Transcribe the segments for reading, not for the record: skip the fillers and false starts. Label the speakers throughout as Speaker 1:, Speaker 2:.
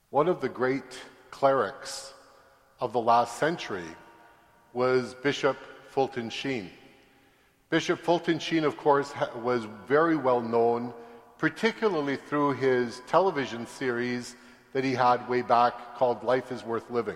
Speaker 1: One of the great clerics of the last century was Bishop Fulton Sheen. Bishop Fulton Sheen, of course, was very well known, particularly through his television series that he had way back called Life is Worth Living.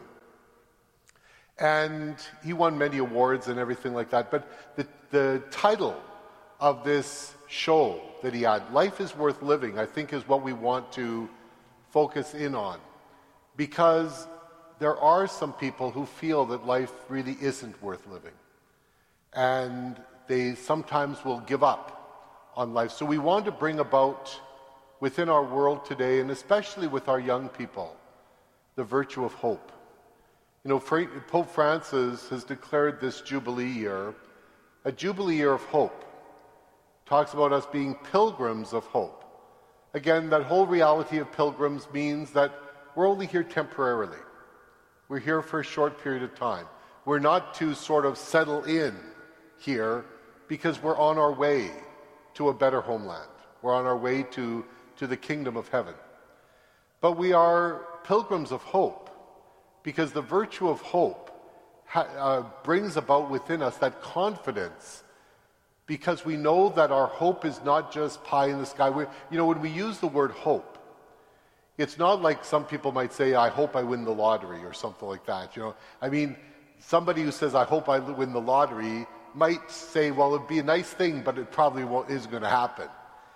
Speaker 1: And he won many awards and everything like that. But the title of this show that he had, Life is Worth Living, I think is what we want to focus in on. Because there are some people who feel that life really isn't worth living. And they sometimes will give up on life. So we want to bring about within our world today, and especially with our young people, the virtue of hope. You know, Pope Francis has declared this Jubilee year a Jubilee year of hope. Talks about us being pilgrims of hope. Again, that whole reality of pilgrims means that we're only here temporarily. We're here for a short period of time. We're not to sort of settle in here because we're on our way to a better homeland. We're on our way to the kingdom of heaven. But we are pilgrims of hope because the virtue of hope brings about within us that confidence, because we know that our hope is not just pie in the sky. When we use the word hope, it's not like some people might say, I hope I win the lottery or something like that. Somebody who says, I hope I win the lottery might say, well, it'd be a nice thing, but it probably isn't going to happen.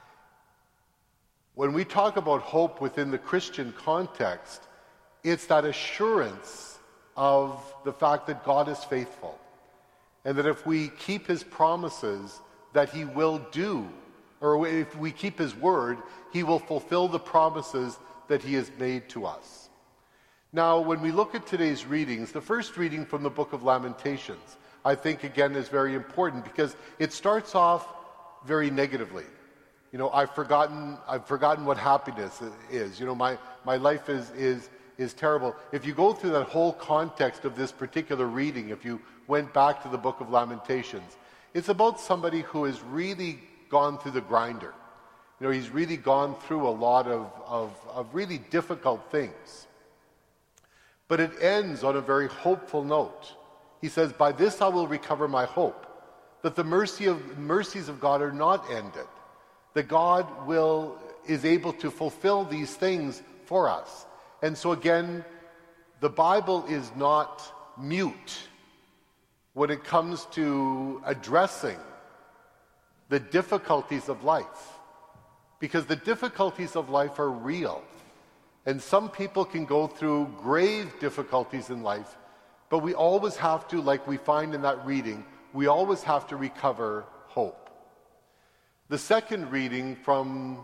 Speaker 1: When we talk about hope within the Christian context, it's that assurance of the fact that God is faithful, and that if we keep his promises, that he will do, or if we keep his word, he will fulfill the promises that he has made to us. Now, when we look at today's readings, the first reading from the book of Lamentations, I think, again, is very important because it starts off very negatively. I've forgotten what happiness is. My life is terrible. If you go through that whole context of this particular reading, if you went back to the book of Lamentations, it's about somebody who has really gone through the grinder. He's really gone through a lot of really difficult things. But it ends on a very hopeful note. He says, by this I will recover my hope, that the mercies of God are not ended, that God is able to fulfill these things for us. And so again, the Bible is not mute when it comes to addressing the difficulties of life. Because the difficulties of life are real. And some people can go through grave difficulties in life, but we always have to, like we find in that reading, we always have to recover hope. The second reading from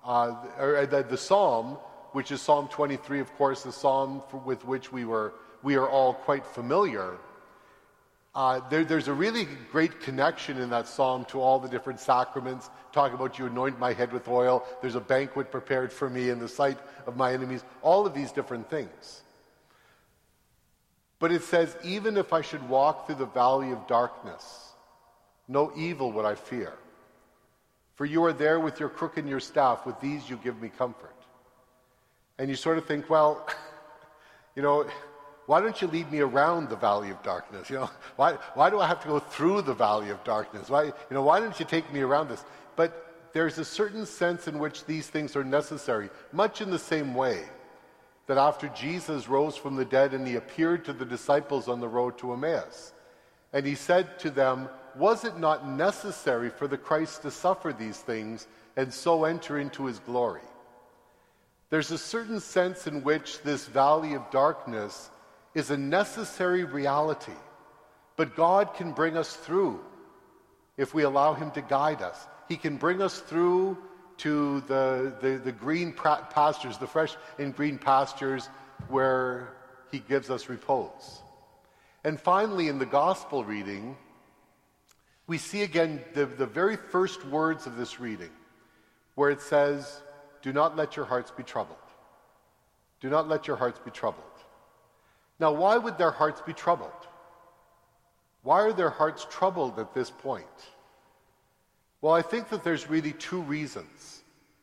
Speaker 1: the Psalm, which is Psalm 23, of course, the Psalm with which we are all quite familiar. There's a really great connection in that psalm to all the different sacraments, talking about you anoint my head with oil, there's a banquet prepared for me in the sight of my enemies, all of these different things. But it says, even if I should walk through the valley of darkness, no evil would I fear. For you are there with your crook and your staff, with these you give me comfort. And you sort of think, well, why don't you lead me around the valley of darkness? Why do I have to go through the valley of darkness? Why don't you take me around this? But there's a certain sense in which these things are necessary, much in the same way that after Jesus rose from the dead and he appeared to the disciples on the road to Emmaus, and he said to them, was it not necessary for the Christ to suffer these things and so enter into his glory? There's a certain sense in which this valley of darkness is a necessary reality, but God can bring us through if we allow him to guide us. He can bring us through to the green pastures, the fresh and green pastures where he gives us repose. And finally, in the gospel reading, we see again the very first words of this reading, where it says, do not let your hearts be troubled. Do not let your hearts be troubled. Now, why would their hearts be troubled? Why are their hearts troubled at this point? Well, I think that there's really two reasons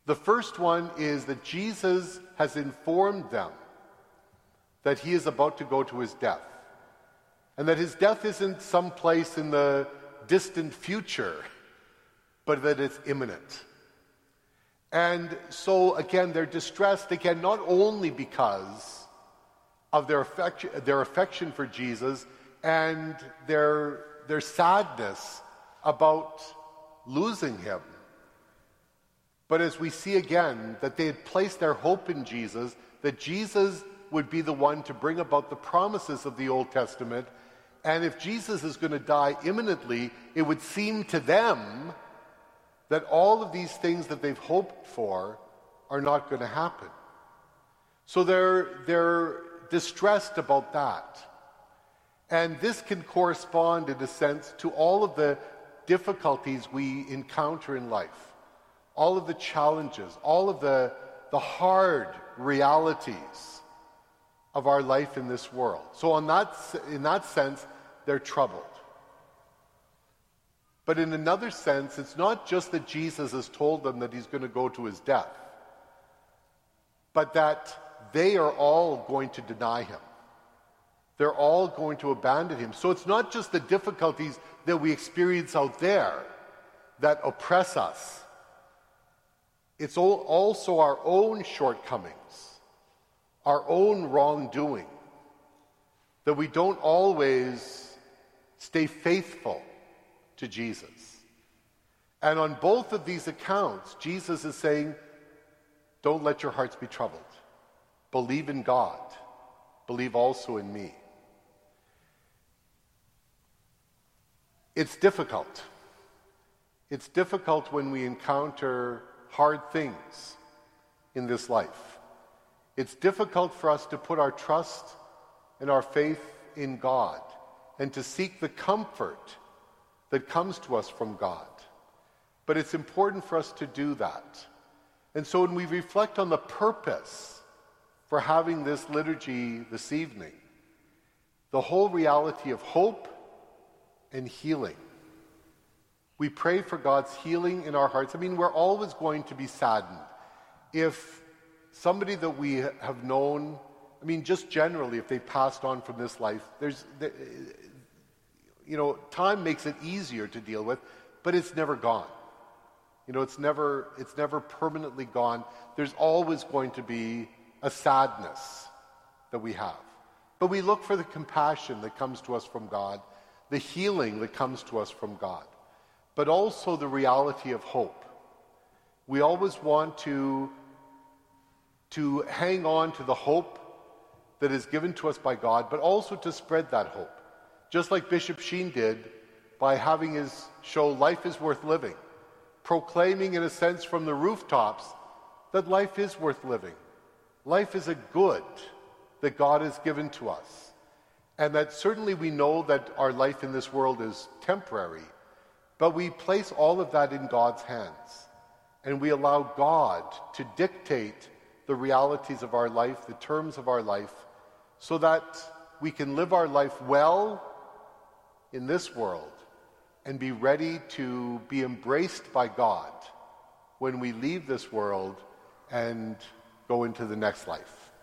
Speaker 1: The first one is that Jesus has informed them that he is about to go to his death, and that his death isn't someplace in the distant future, but that it's imminent. And so, again, they're distressed, again, not only because of their affection for Jesus and their sadness about losing him, but as we see again, that they had placed their hope in Jesus, that Jesus would be the one to bring about the promises of the Old Testament. And if Jesus is going to die imminently, it would seem to them that all of these things that they've hoped for are not going to happen. So they're distressed about that. And this can correspond, in a sense, to all of the difficulties we encounter in life, all of the challenges, all of the hard realities of our life in this world. So in that sense, they're troubled. But in another sense, it's not just that Jesus has told them that he's going to go to his death, but that they are all going to deny him. They're all going to abandon him. So it's not just the difficulties that we experience out there that oppress us. It's also our own shortcomings, our own wrongdoing, that we don't always stay faithful to Jesus. And on both of these accounts, Jesus is saying, don't let your hearts be troubled. Believe in God. Believe also in me. It's difficult. It's difficult when we encounter hard things in this life. It's difficult for us to put our trust and our faith in God and to seek the comfort that comes to us from God. But it's important for us to do that. And so when we reflect on the purpose for having this liturgy this evening, the whole reality of hope and healing. We pray for God's healing in our hearts. I mean, we're always going to be saddened. If somebody that we have known, I mean, just generally, if they passed on from this life, time makes it easier to deal with, but it's never gone. It's never permanently gone. There's always going to be a sadness that we have. But we look for the compassion that comes to us from God, the healing that comes to us from God, but also the reality of hope. We always want to hang on to the hope that is given to us by God, but also to spread that hope. Just like Bishop Sheen did by having his show Life is Worth Living, proclaiming in a sense from the rooftops that life is worth living. Life is a good that God has given to us. And that certainly we know that our life in this world is temporary, but we place all of that in God's hands. And we allow God to dictate the realities of our life, the terms of our life, so that we can live our life well in this world and be ready to be embraced by God when we leave this world and go into the next life.